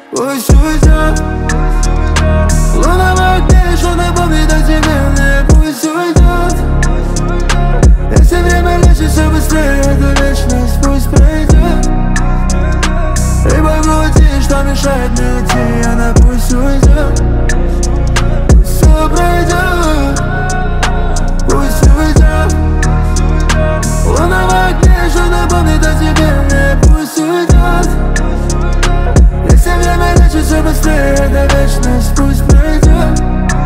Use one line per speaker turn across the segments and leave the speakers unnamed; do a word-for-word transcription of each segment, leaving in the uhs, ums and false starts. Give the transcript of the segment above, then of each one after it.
Пусть уйдет. Луна в огне, еще напомнит о тебе мне. Пусть уйдет. Если время лечит все быстрее, эта вечность пусть пройдет. Ибо в груди, что мешает мне идти, она пусть уйдет. Пусть все пройдет. Пусть уйдет. Луна в огне, что напомнит о тебе мне. Пусть уйдет. Если время лечит все быстрее, эта вечность пусть пройдет.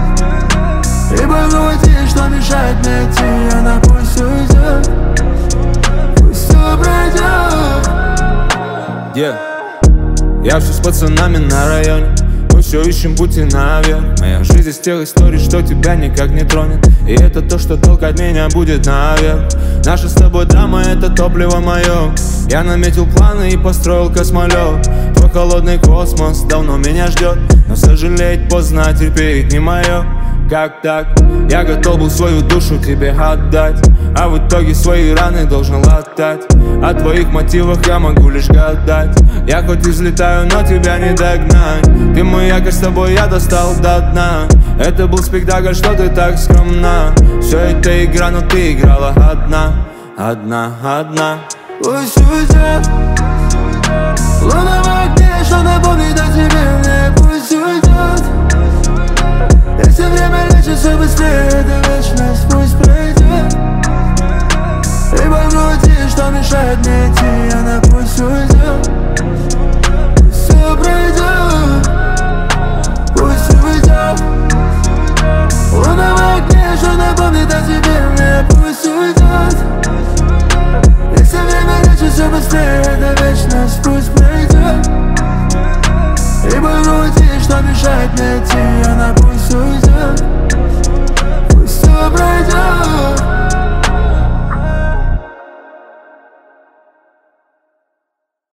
Ибо в груди, что мешает мне идти, она пусть уйдет. Пусть все пройдет.
Yeah. Я все с пацанами на районе, мы все ищем пути наверх. Моя жизнь из тех историй, что тебя никак не тронет. И это то, что толкать меня будет наверх. Наша с тобой драма, это топливо мое. Я наметил планы и построил космолет. Твой холодный космос давно меня ждет, но сожалеть поздно, терпеть не мое. Как так? Я готов был свою душу тебе отдать, а в итоге свои раны должен латать. О твоих мотивах я могу лишь гадать. Я хоть и взлетаю, но тебя не догнать. Ты мой якорь, с тобой я достал до дна. Это был спектакль, что ты так скромна. Все это игра, но ты играла одна. Одна, одна.
Пусть уйдет. Луна в огне, что напомнит о тебе мне. Пусть уйдет. Если время лечит все быстрее, эта вечность пусть пройдет. Ибо в груди, что мешает мне идти, она пусть уйдет. Пусть все пройдет. Пусть уйдет. Луна в огне, что напомнит о тебе мне. Пусть уйдет. Если время лечит все быстрее, эта вечность пусть пройдет. Ибо в груди, что мешает мне идти,